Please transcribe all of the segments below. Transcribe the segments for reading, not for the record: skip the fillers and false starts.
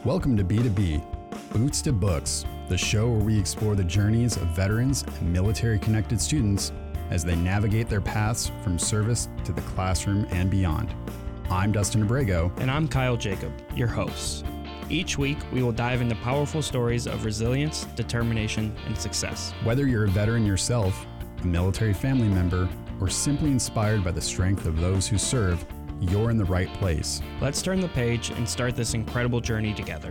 Welcome to B2B, Boots to Books, the show where we explore the journeys of veterans and military-connected students as they navigate their paths from service to the classroom and beyond. I'm Dustin Abrego. And I'm Kyle Jacob, your host. Each week, we will dive into powerful stories of resilience, determination, and success. Whether you're a veteran yourself, a military family member, or simply inspired by the strength of those who serve, you're in the right place. Let's turn the page and start this incredible journey together.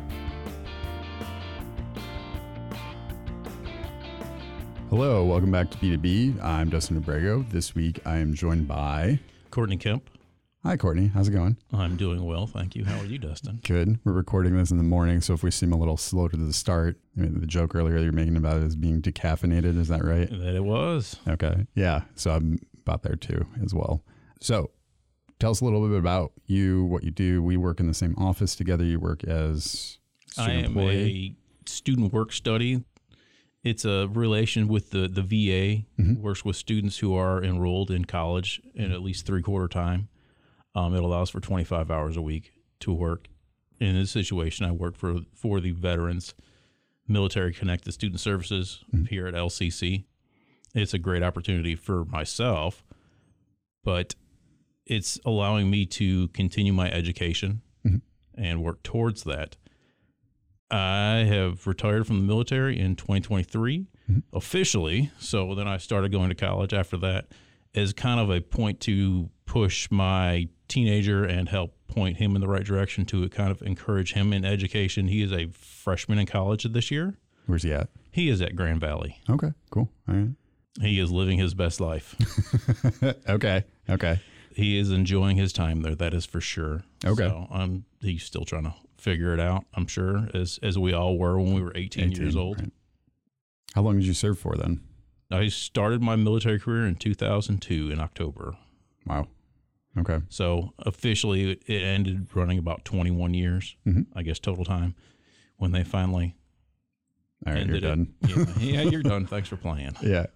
Hello, welcome back to B2B. I'm Dustin Abrego. This week, I am joined by Courtney Kemp. Hi, Courtney. How's it going? I'm doing well, thank you. How are you, Dustin? Good. We're recording this in the morning, so if we seem a little slow to the start, the joke earlier you're making about it is being decaffeinated, is that right? That it was. Okay. Yeah. So I'm about there too as well. So tell us a little bit about you, what you do. We work in the same office together. You work as student employee. A student work study. It's a relation with the VA, works with students who are enrolled in college in at least 3/4 time. It allows for 25 hours a week to work. In this situation, I work for the Veterans Military Connected Student Services here at LCC. It's a great opportunity for myself, but it's allowing me to continue my education and work towards that. I have retired from the military in 2023 officially. So then I started going to college after that as kind of a point to push my teenager and help point him in the right direction to kind of encourage him in education. He is a freshman in college this year. Where's he at? He is at Grand Valley. Okay, cool. All right. He is living his best life. Okay. He is enjoying his time there. That is for sure. Okay. So he's still trying to figure it out, I'm sure, as we all were when we were 18 years old. Right. How long did you serve for then? I started my military career in 2002 in October. Wow. Okay. So officially it ended running about 21 years, I guess, total time when they finally all right, ended you're done. Yeah, you're done. Thanks for playing. Yeah.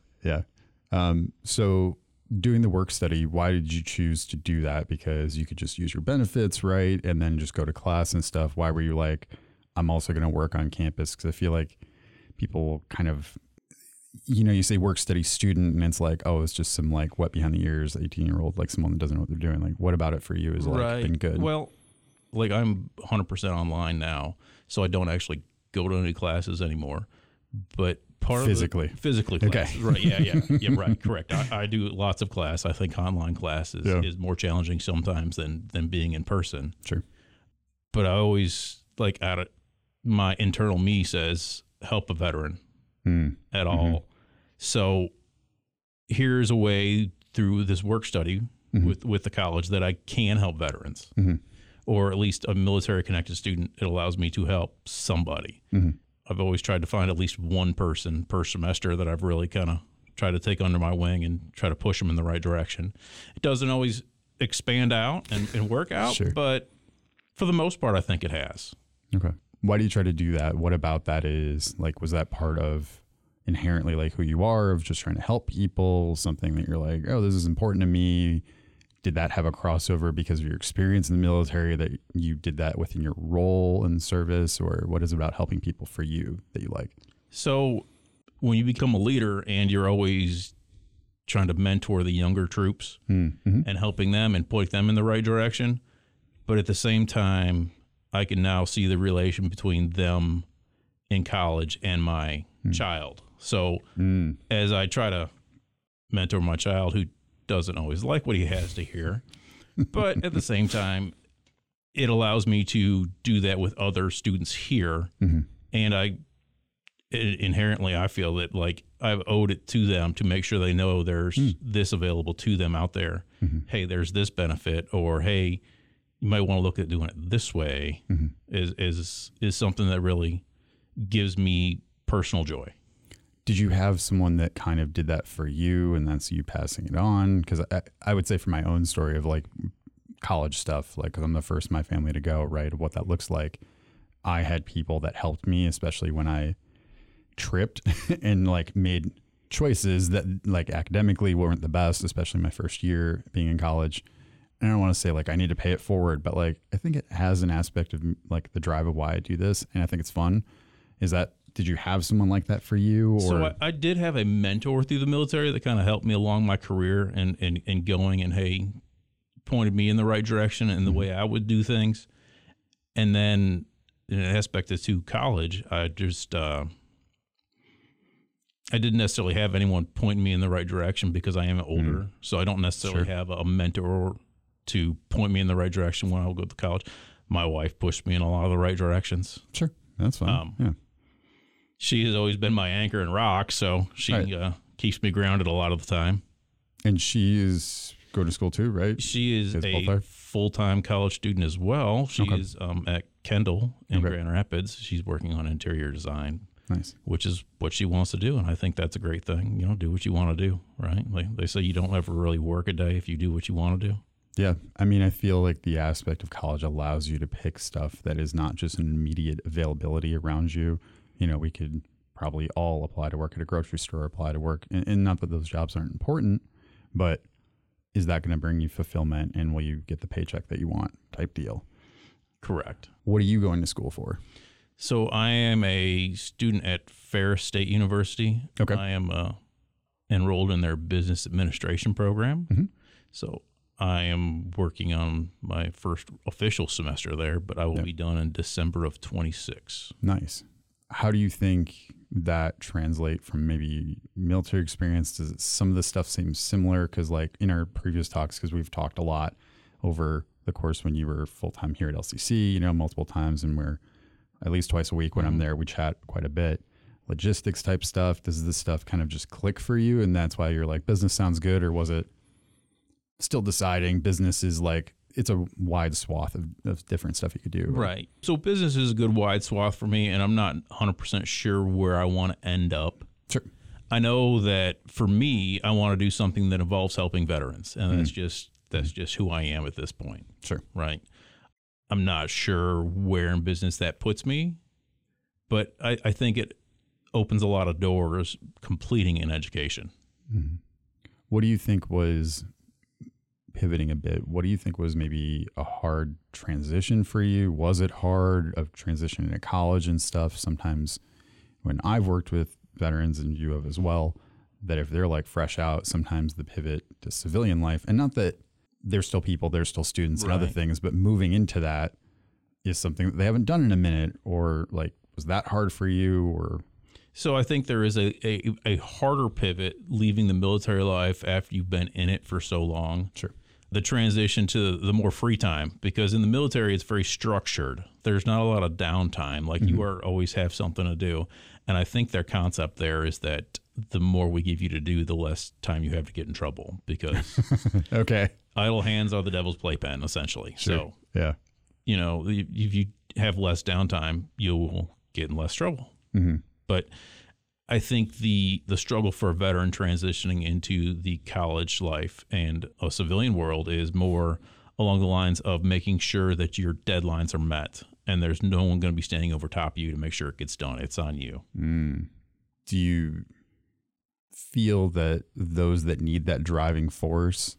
So doing the work study, why did you choose to do that? Because you could just use your benefits, right? And then just go to class and stuff. Why were you like, I'm also going to work on campus? Because I feel like people kind of, you say work study student and it's like, oh, it's just some like wet behind the ears 18-year-old, like someone that doesn't know what they're doing. Like, what about it for you is like been good? Well, like I'm 100% online now, so I don't actually go to any classes anymore. But part physically classes, okay. Right? Yeah, right, correct. I do lots of class. I think online classes is more challenging sometimes than being in person. Sure. But I always my internal me says help a veteran at all. So here's a way through this work study with the college that I can help veterans, or at least a military connected student. It allows me to help somebody. I've always tried to find at least one person per semester that I've really kind of tried to take under my wing and try to push them in the right direction. It doesn't always expand out and work out, Sure. but for the most part, I think it has. Okay. Why do you try to do that? What about that is like, was that part of inherently like who you are, of just trying to help people, something that you're like, oh, this is important to me? Did that have a crossover because of your experience in the military, that you did that within your role in service, or what is it about helping people for you that you like? So when you become a leader and you're always trying to mentor the younger troops and helping them and point them in the right direction, but at the same time, I can now see the relation between them in college and my child. So as I try to mentor my child, who doesn't always like what he has to hear, but at the same time, it allows me to do that with other students here. And inherently, I feel that like I've owed it to them to make sure they know there's this available to them out there. Hey, there's this benefit, or hey, you might want to look at doing it this way, is something that really gives me personal joy. Did you have someone that kind of did that for you and that's you passing it on? Because I would say for my own story of like college stuff, like, cause I'm the first in my family to go, right, of what that looks like. I had people that helped me, especially when I tripped and like made choices that like academically weren't the best, especially my first year being in college. I don't want to say like I need to pay it forward, but like I think it has an aspect of like the drive of why I do this, and I think it's fun. Did you have someone like that for you? Or? So I did have a mentor through the military that kind of helped me along my career and going, and hey, pointed me in the right direction and the way I would do things. And then in an aspect of to college, I just I didn't necessarily have anyone pointing me in the right direction because I am older, so I don't necessarily have a mentor to point me in the right direction when I would go to college. My wife pushed me in a lot of the right directions. Sure, that's fine. Yeah. She has always been my anchor and rock, so she keeps me grounded a lot of the time. And she is go to school too, right? She is a full-time college student as well. She is at Kendall in Grand Rapids. She's working on interior design. Nice. Which is what she wants to do, and I think that's a great thing. You know, do what you want to do, right? Like they say, you don't ever really work a day if you do what you want to do. Yeah. I mean, I feel like the aspect of college allows you to pick stuff that is not just an immediate availability around you. You know, we could probably all apply to work at a grocery store, apply to work, and not that those jobs aren't important, but is that going to bring you fulfillment, and will you get the paycheck that you want type deal? Correct. What are you going to school for? So I am a student at Ferris State University. Okay. I am enrolled in their business administration program. Mm-hmm. So I am working on my first official semester there, but I will be done in December of 26. Nice. How do you think that translate from maybe military experience? Does some of the stuff seem similar? Because like in our previous talks, because we've talked a lot over the course when you were full-time here at LCC, you know, multiple times, and we're at least twice a week when I'm there, we chat quite a bit. Logistics type stuff. Does this stuff kind of just click for you? And that's why you're like, business sounds good? Or was it still deciding business is like, it's a wide swath of different stuff you could do? Right. So business is a good wide swath for me, and I'm not 100% sure where I want to end up. Sure. I know that for me, I want to do something that involves helping veterans, and that's just who I am at this point. Sure. Right. I'm not sure where in business that puts me, but I think it opens a lot of doors completing an education. Mm-hmm. What do you think was, pivoting a bit, what do you think was maybe a hard transition for you? Was it hard of transitioning to college and stuff? Sometimes when I've worked with veterans, and you have as well, that if they're like fresh out, sometimes the pivot to civilian life, and not that they're still people, they're still students and other things, but moving into that is something that they haven't done in a minute, or like, was that hard for you? Or so I think there is a harder pivot leaving the military life after you've been in it for so long. Sure. The transition to the more free time, because in the military, it's very structured. There's not a lot of downtime. Like you are always have something to do. And I think their concept there is that the more we give you to do, the less time you have to get in trouble, because okay, idle hands are the devil's playpen, essentially. Sure. So, yeah, you know, if you have less downtime, you will get in less trouble. Mm-hmm. But I think the struggle for a veteran transitioning into the college life and a civilian world is more along the lines of making sure that your deadlines are met and there's no one going to be standing over top of you to make sure it gets done. It's on you. Do you feel that those that need that driving force,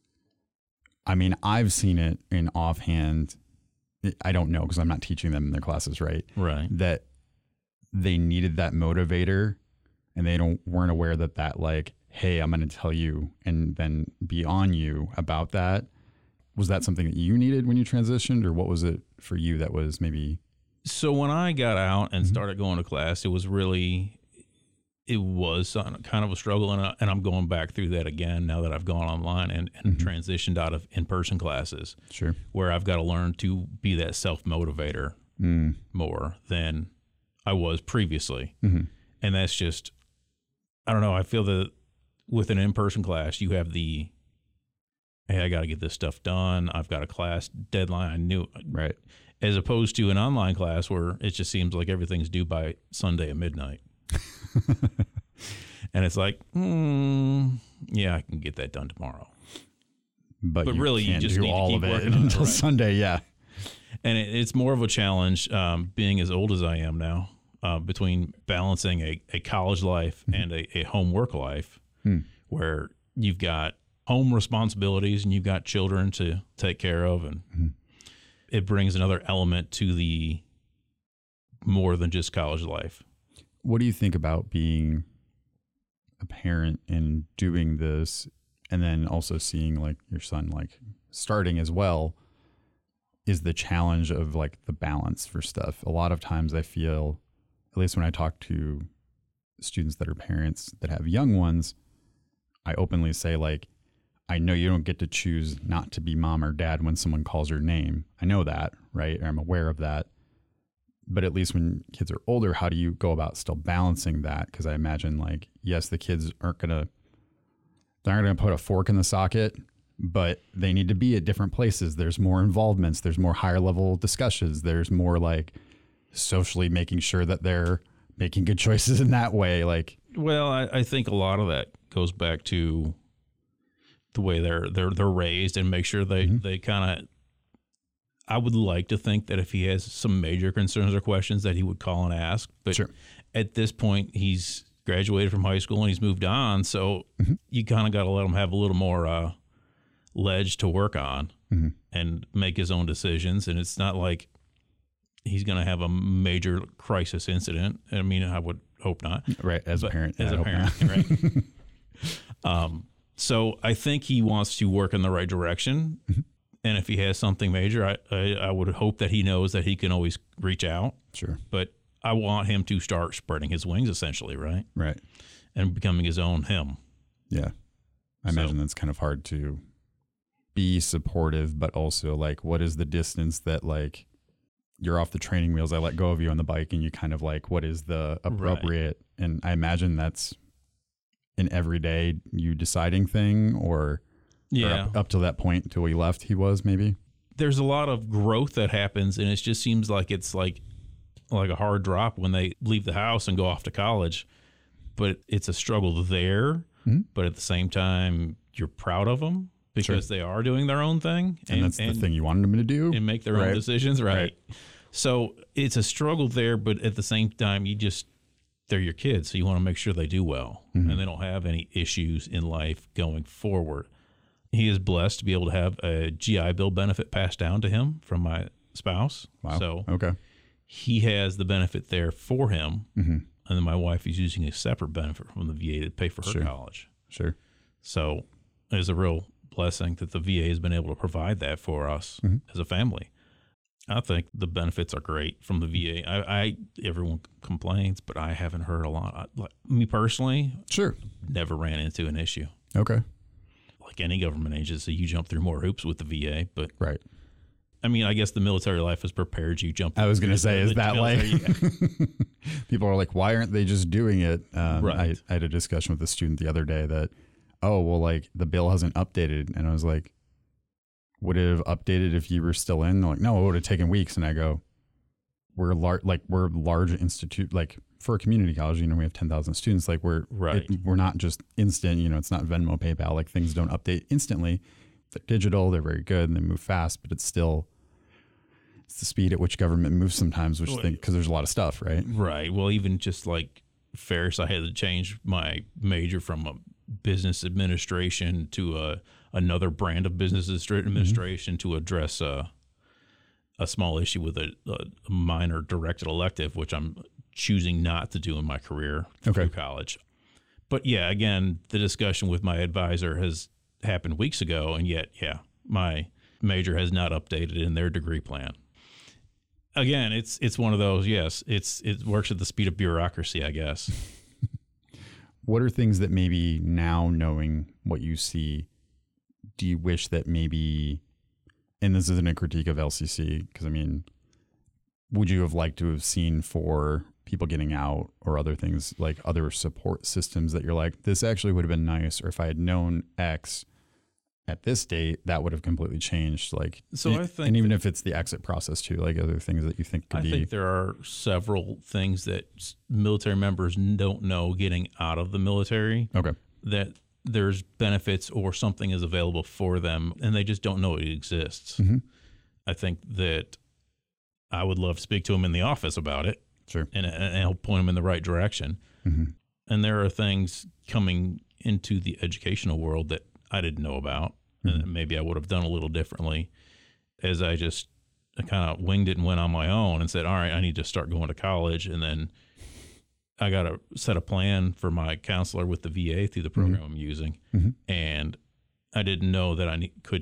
I mean, I've seen it in offhand, I don't know because I'm not teaching them in their classes, right? Right. That they needed that motivator, and they weren't aware that like, hey, I'm going to tell you and then be on you about that. Was that something that you needed when you transitioned, or what was it for you that was maybe? So when I got out and started going to class, it was kind of a struggle, and I'm going back through that again now that I've gone online and transitioned out of in-person classes. Sure. Where I've got to learn to be that self-motivator more than I was previously. And that's just, I don't know, I feel that with an in-person class, you have the, hey, I got to get this stuff done. I've got a class deadline. I knew. Right. As opposed to an online class where it just seems like everything's due by Sunday at midnight. And it's like, yeah, I can get that done tomorrow. But really, you just need to keep working on it until Sunday. Yeah. And it's more of a challenge being as old as I am now, between balancing a college life and a home work life where you've got home responsibilities and you've got children to take care of, and it brings another element to the more than just college life. What do you think about being a parent and doing this, and then also seeing like your son like starting as well? Is the challenge of like the balance for stuff. A lot of times I feel, at least when I talk to students that are parents that have young ones, I openly say like, I know you don't get to choose not to be mom or dad when someone calls your name. I know that, right? I'm aware of that. But at least when kids are older, how do you go about still balancing that? Because I imagine like, yes, the kids they're not gonna put a fork in the socket, but they need to be at different places. There's more involvements. There's more higher level discussions. There's more like socially making sure that they're making good choices in that way. Like, well, I think a lot of that goes back to the way they're raised, and make sure they kind of, I would like to think that if he has some major concerns or questions that he would call and ask. But sure. At this point, he's graduated from high school and he's moved on. So you kind of got to let him have a little more ledge to work on and make his own decisions. And it's not like he's going to have a major crisis incident. I mean, I would hope not. Right. As a parent. As a parent, right. So I think he wants to work in the right direction. And if he has something major, I would hope that he knows that he can always reach out. Sure. But I want him to start spreading his wings, essentially, right? Right. And becoming his own him. Yeah. I imagine that's kind of hard to be supportive, but also like, what is the distance that like you're off the training wheels, I let go of you on the bike, and you kind of like, what is the appropriate? Right. And I imagine that's an everyday you deciding thing, or up to that point until we left, he was maybe. There's a lot of growth that happens, and it just seems like it's like a hard drop when they leave the house and go off to college. But it's a struggle there. But at the same time, you're proud of them because they are doing their own thing. And that's the thing you wanted them to do. And make their own decisions. Right. So it's a struggle there, but at the same time, they're your kids. So you want to make sure they do well and they don't have any issues in life going forward. He is blessed to be able to have a GI Bill benefit passed down to him from my spouse. Wow. So okay. He has the benefit there for him. And then my wife is using a separate benefit from the VA to pay for her college. Sure. So it's a real blessing that the VA has been able to provide that for us as a family. I think the benefits are great from the VA. Everyone complains, but I haven't heard a lot. Me personally, never ran into an issue. Okay. Like any government agency, you jump through more hoops with the VA, but right. I mean, I guess the military life has prepared you jump. I was going to say, is that like people are like, why aren't they just doing it? Right. I had a discussion with a student the other day that, like the bill hasn't updated. And I was like, would it have updated if you were still in? They're like, no, it would have taken weeks. And I go, we're large institute, like for a community college, we have 10,000 students. Like we're not just instant, it's not Venmo, PayPal, like things don't update instantly. They're digital, they're very good, and they move fast, but it's the speed at which government moves sometimes, because there's a lot of stuff, right? Right. Well, even just like Ferris, I had to change my major from a business administration to another brand of business administration to address a small issue with a minor directed elective, which I'm choosing not to do in my career through college. But yeah, again, the discussion with my advisor has happened weeks ago, and yet, my major has not updated in their degree plan. Again, it's one of those. Yes, it works at the speed of bureaucracy, I guess. What are things that maybe now, knowing what you see, do you wish that maybe? And this isn't a critique of LCC, because I mean, would you have liked to have seen for people getting out or other things, like other support systems that you're like, this actually would have been nice, or if I had known X at this date, that would have completely changed. Like, so I think, and even if it's the exit process too, like other things that you think could be. I think there are several things that military members don't know getting out of the military. Okay. That there's benefits or something is available for them, and they just don't know it exists. I think that I would love to speak to them in the office about it. Sure. And help point them in the right direction. And there are things coming into the educational world that I didn't know about, and maybe I would have done a little differently, as I kind of winged it and went on my own and said, all right, I need to start going to college. And then I got to set a plan for my counselor with the VA through the program I'm using. And I didn't know that I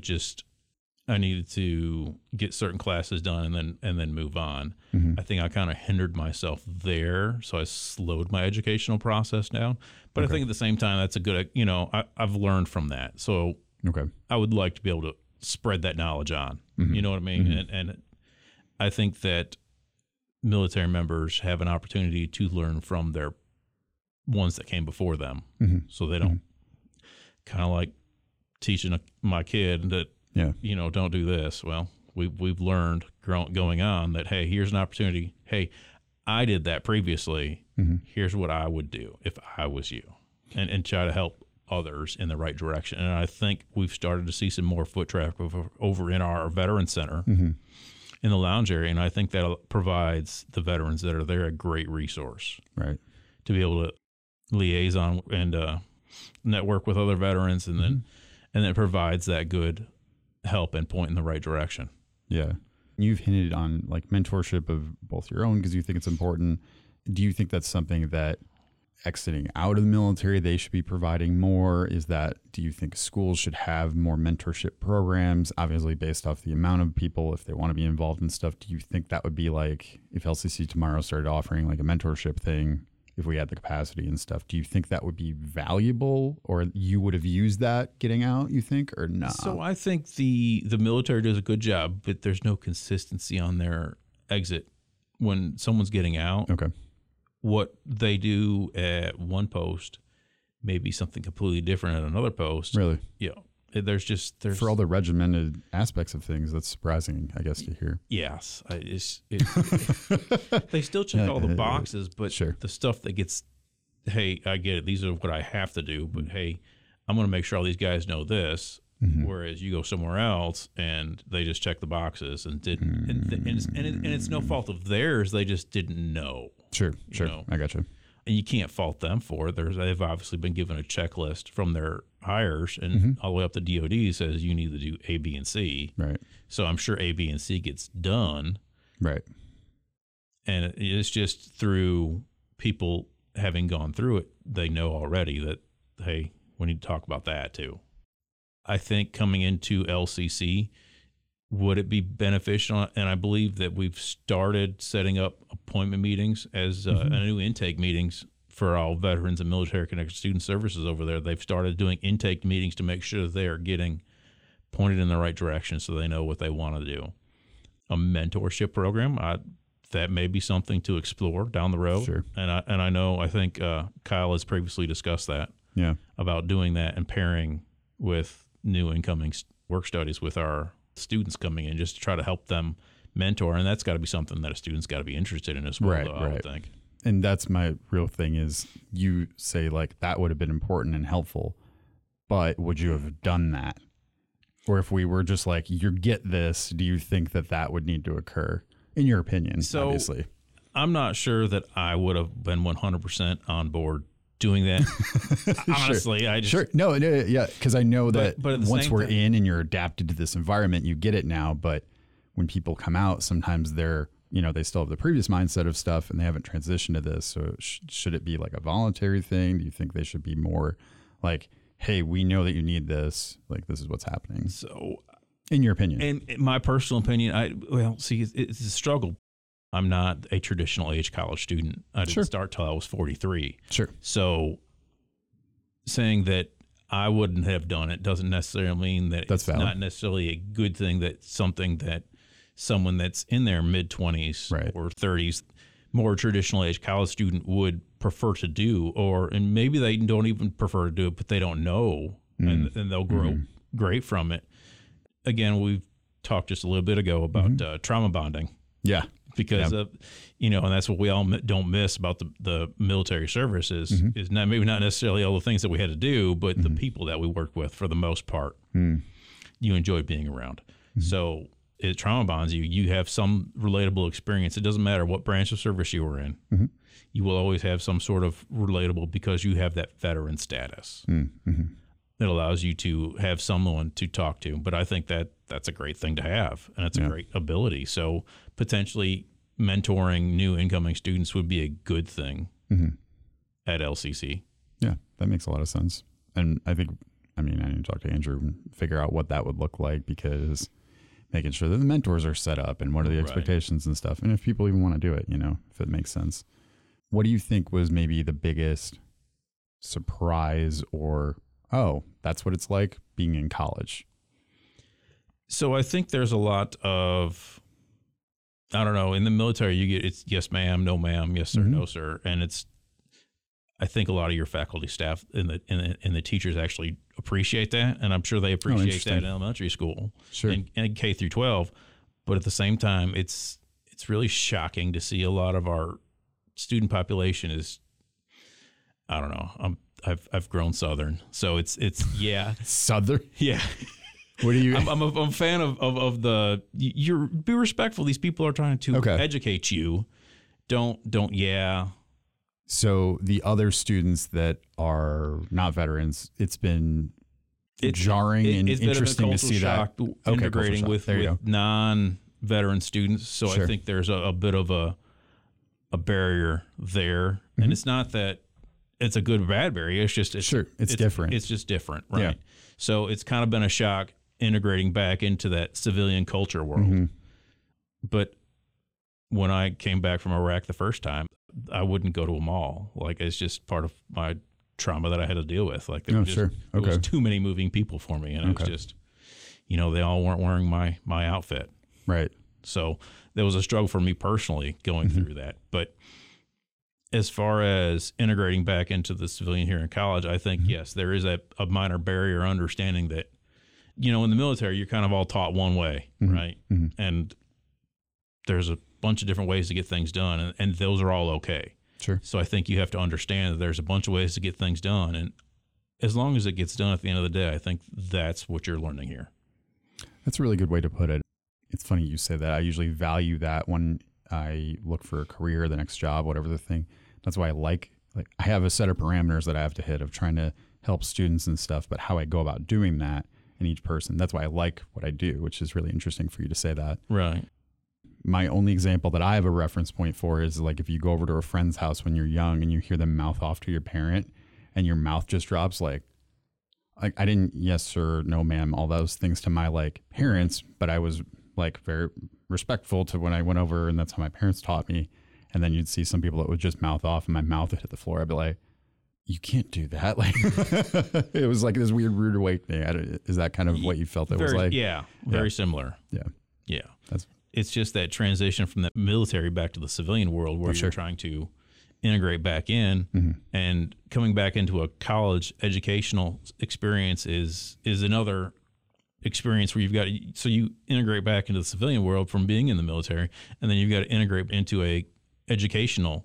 needed to get certain classes done and then move on. I think I kind of hindered myself there. So I slowed my educational process down, but I think at the same time, that's a good, I've learned from that. So I would like to be able to spread that knowledge on, you know what I mean? And I think that military members have an opportunity to learn from their ones that came before them. So they don't kind of like teaching my kid that, don't do this. Well, we've learned going on that, hey, here's an opportunity. Hey, I did that previously. Here's what I would do if I was you, and try to help others in the right direction. And I think we've started to see some more foot traffic over in our Veterans Center in the lounge area. And I think that provides the veterans that are there a great resource, right, to be able to liaison and network with other veterans, and then it provides that good help and point in the right direction. Yeah. You've hinted on like mentorship of both your own because you think it's important. Do you think that's something that exiting out of the military, they should be providing more? Do you think schools should have more mentorship programs, obviously based off the amount of people, if they want to be involved in stuff? Do you think that would be like, if LCC tomorrow started offering like a mentorship thing, if we had the capacity and stuff, do you think that would be valuable, or you would have used that getting out, you think, or not? So I think the military does a good job, but there's no consistency on their exit when someone's getting out. Okay. What they do at one post may be something completely different at another post. Really? Yeah. There's for all the regimented aspects of things, that's surprising, I guess, to hear. Yes. They still check all the boxes, but the stuff that gets, hey, I get it. These are what I have to do, but hey, I'm going to make sure all these guys know this. Whereas you go somewhere else and they just check the boxes and didn't, and it's no fault of theirs. They just didn't know. Sure. I got you. And you can't fault them for it. They've obviously been given a checklist from their hires, and all the way up to DOD says you need to do A, B, and C. Right. So I'm sure A, B, and C gets done. Right. And it's just through people having gone through it, they know already that, hey, we need to talk about that too. I think coming into LCC, would it be beneficial? And I believe that we've started setting up appointment meetings as new intake meetings for all veterans and military connected student services over there. They've started doing intake meetings to make sure they are getting pointed in the right direction so they know what they want to do. A mentorship program, that may be something to explore down the road. Sure. And I think Kyle has previously discussed that. Yeah. About doing that and pairing with new incoming work studies with our students coming in, just to try to help them mentor. And that's got to be something that a student's got to be interested in as well, right, I would think. And that's my real thing is, you say like that would have been important and helpful, but would you have done that? Or if we were just like, you get this, do you think that would need to occur, in your opinion? So obviously, I'm not sure that I would have been 100% on board doing that. Honestly, I just because I know that but once we're in and you're adapted to this environment, you get it now. But when people come out, sometimes they're, they still have the previous mindset of stuff and they haven't transitioned to this. So should it be like a voluntary thing? Do you think they should be more like, hey, we know that you need this, like this is what's happening? So in your opinion, and my personal opinion, it's a struggle. I'm not a traditional age college student. I didn't start till I was 43. Sure. So saying that I wouldn't have done it doesn't necessarily mean that it's valid. Not necessarily a good thing. That's something that someone that's in their mid-20s or 30s, more traditional age college student would prefer to do, and maybe they don't even prefer to do it, but they don't know, and they'll grow great from it. Again, we've talked just a little bit ago about trauma bonding. Yeah. Because of, and that's what we all don't miss about the military service is maybe not necessarily all the things that we had to do, but the people that we worked with for the most part, you enjoyed being around. So it trauma bonds you. You have some relatable experience. It doesn't matter what branch of service you were in. You will always have some sort of relatable because you have that veteran status. It allows you to have someone to talk to. But I think that that's a great thing to have, and it's a great ability. So potentially mentoring new incoming students would be a good thing at LCC. Yeah, that makes a lot of sense. And I think, I need to talk to Andrew and figure out what that would look like, because making sure that the mentors are set up and what are the expectations and stuff. And if people even want to do it, if it makes sense. What do you think was maybe the biggest surprise or, oh, that's what it's like being in college? So I think there's a lot of, I don't know, in the military, you get it's yes, ma'am, no, ma'am, yes, sir, no, sir. And I think a lot of your faculty staff and the teachers actually appreciate that. And I'm sure they appreciate that in elementary school and K through 12. But at the same time, it's really shocking to see a lot of our student population is, I don't know, I've grown Southern. So it's yeah. Southern? Yeah. What are you? I'm a fan of the, be respectful. These people are trying to educate you. Don't. Yeah. So the other students that are not veterans, it's been jarring and interesting to see that integrating with non-veteran students. So I think there's a bit of a barrier there, and it's not that it's a good or bad barrier. It's just it's different. It's just different, right? Yeah. So it's kind of been a shock integrating back into that civilian culture world. But when I came back from Iraq the first time, I wouldn't go to a mall. Like, it's just part of my trauma that I had to deal with. Like, there was too many moving people for me, and it was just, they all weren't wearing my outfit. Right. So there was a struggle for me personally going through that. But as far as integrating back into the civilian here in college, I think, yes, there is a minor barrier understanding that, in the military, you're kind of all taught one way, right? And there's a bunch of different ways to get things done, and those are all okay. Sure. So I think you have to understand that there's a bunch of ways to get things done, and as long as it gets done at the end of the day, I think that's what you're learning here. That's a really good way to put it. It's funny you say that. I usually value that when I look for a career, the next job, whatever the thing. That's why I like I have a set of parameters that I have to hit of trying to help students and stuff, but how I go about doing that in each person. That's why I like what I do, which is really interesting for you to say that. Right. My only example that I have a reference point for is like if you go over to a friend's house when you're young and you hear them mouth off to your parent and your mouth just drops, like I didn't yes sir, no ma'am, all those things to my parents, but I was very respectful to when I went over, and that's how my parents taught me. And then you'd see some people that would just mouth off and my mouth would hit the floor. I'd be like, you can't do that. It was like this weird rude awakening. Is that kind of what you felt it was like? Yeah, very similar. Yeah. It's just that transition from the military back to the civilian world where you're trying to integrate back in, and coming back into a college educational experience is another experience where so you integrate back into the civilian world from being in the military, and then you've got to integrate into a educational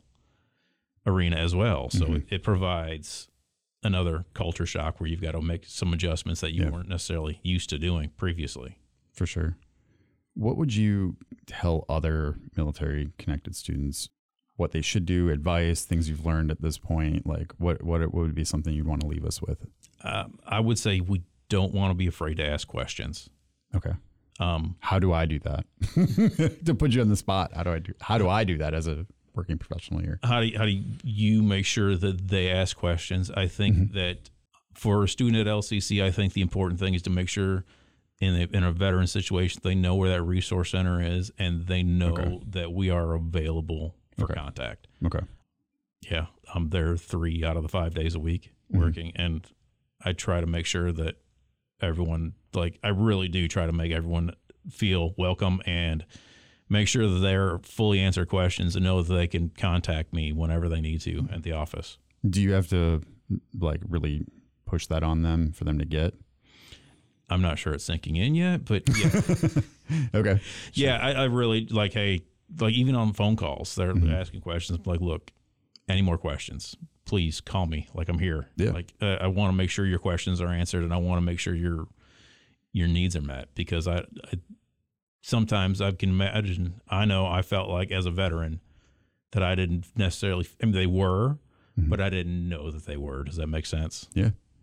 arena as well. So it provides another culture shock where you've got to make some adjustments that you weren't necessarily used to doing previously. For sure. What would you tell other military connected students what they should do, advice, things you've learned at this point? What would be something you'd want to leave us with? I would say we don't want to be afraid to ask questions. Okay. How do I do that? To put you on the spot, how do I do that as a working professional here? How do you make sure that they ask questions? I think that for a student at LCC, I think the important thing is to make sure in a veteran situation, they know where that resource center is, and they know that we are available for contact. Okay. Yeah. I'm there 3 out of the 5 days a week working, and I try to make sure that everyone, I really do try to make everyone feel welcome and make sure that they're fully answer questions and know that they can contact me whenever they need to at the office. Do you have to really push that on them for them to get? I'm not sure it's sinking in yet, but yeah. Okay. Yeah. I really hey, even on phone calls, they're asking questions look, any more questions, please call me. I'm here. Yeah. I want to make sure your questions are answered, and I want to make sure your needs are met, because I sometimes I can imagine, I know I felt like as a veteran that I didn't necessarily, they were, but I didn't know that they were. Does that make sense? Yeah.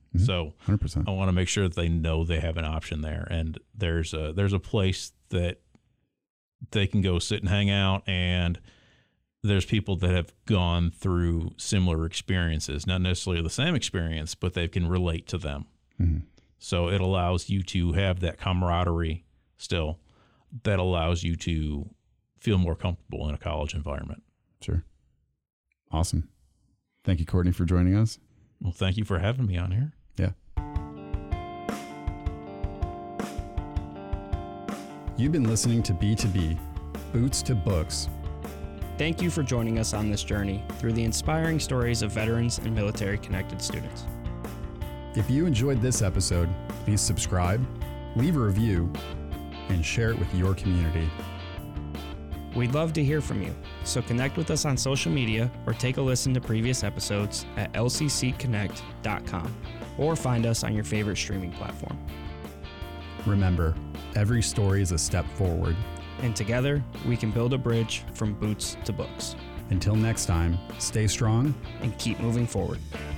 So 100%. I want to make sure that they know they have an option there. And there's a place that they can go sit and hang out, and there's people that have gone through similar experiences, not necessarily the same experience, but they can relate to them. Mm-hmm. So it allows you to have that camaraderie still that allows you to feel more comfortable in a college environment. Sure. Awesome. Thank you, Courtney, for joining us. Well, thank you for having me on here. Yeah. You've been listening to B2B, Boots to Books. Thank you for joining us on this journey through the inspiring stories of veterans and military-connected students. If you enjoyed this episode, please subscribe, leave a review, and share it with your community. We'd love to hear from you, so connect with us on social media or take a listen to previous episodes at lccconnect.com or find us on your favorite streaming platform. Remember, every story is a step forward. And together, we can build a bridge from boots to books. Until next time, stay strong and keep moving forward.